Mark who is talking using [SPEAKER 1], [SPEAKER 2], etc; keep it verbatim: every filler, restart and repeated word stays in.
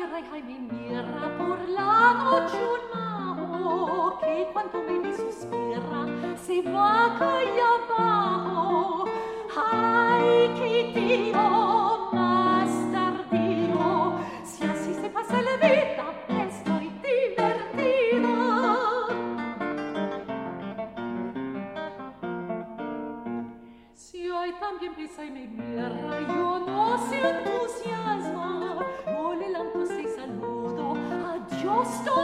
[SPEAKER 1] tierra y Jaime mierra por la noche un majo que cuanto me vi suspira se va calle abajo. Ay, qué tío más tardío, si así se pasa la vida estoy divertida. Si hoy también pesa y me mierda, yo no se entusiasma, no le lanzo ese saludo, adiós.